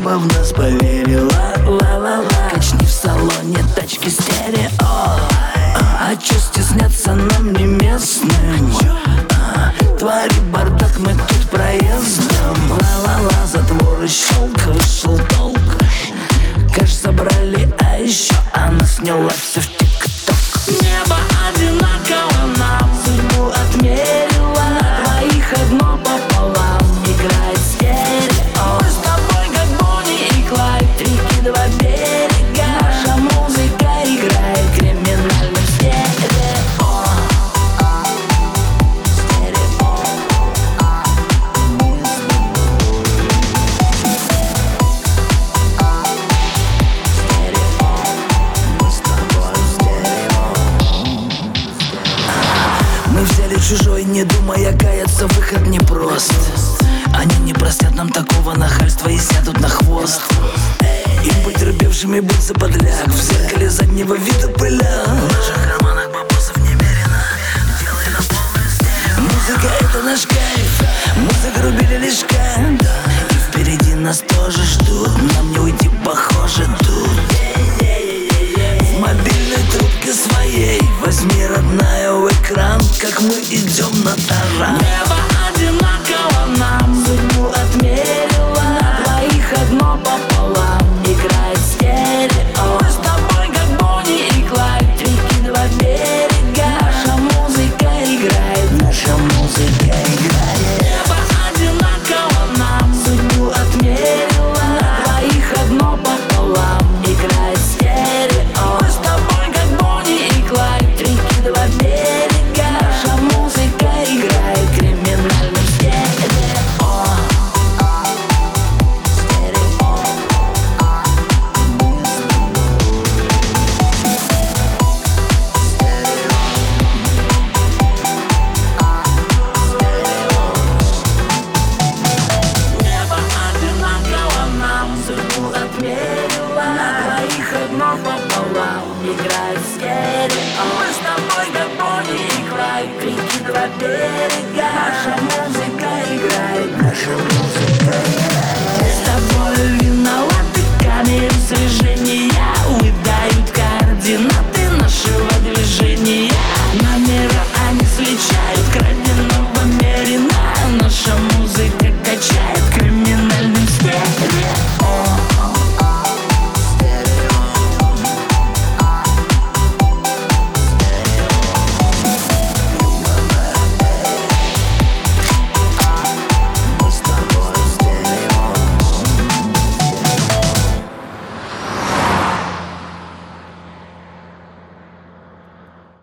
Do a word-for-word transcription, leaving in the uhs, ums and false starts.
небо в нас поверило. Ла-ла-ла. Качни в салоне тачки стерео. А чё стесняться нам не местным? а, Твори бардак, мы тут проездом. Ла-ла-ла, затворы щелк, вышел толк. Кэш забрали, а еще она сняла все в тик-ток. Небо одинаково нам судьбу отмерило. На двоих одно пополам играет стерео. Мы с тобой как Бонни и Клайд, реки два берега. Наша музыка играет криминальным стерео. Стерео. Мы взяли чужой, не думая каяться, выход непрост. Они не простят нам такого нахальства и сядут на хвост. Им потерпевшими быть за подляк, в зеркале заднего вида пыля. В наших карманах бабосов немерено, делай на полную стерео. Музыка — это наш кайф, мы загрубили лишка. И впереди нас тоже ждут, нам не уйти, похоже, тут. В мобильной трубке своей возьми, родная, в экран, как мы идем на таран. Небо одинаково нам судьбу отмерило. На двоих одно пополам играет стерео. Мы с тобой как Бонни и Клайд, реки два берега. Наша музыка играет, наша музыка играет. Небо одинаково нам судьбу отмерило. На двоих одно пополам играет стерео. Мы с тобой как Бонни и Клайд, реки два берега. Наша музыка играет криминальным стерео. Небо одинаково нам судьбу отмерило. На двоих одно пополам играет стерео. Мы с тобой как Бонни и Клайд, реки два берега. Наша музыка играет, наша музыка играет. Мы с тобой виноваты, камеры слежения выдают координаты нашего движения. Номера они сличают,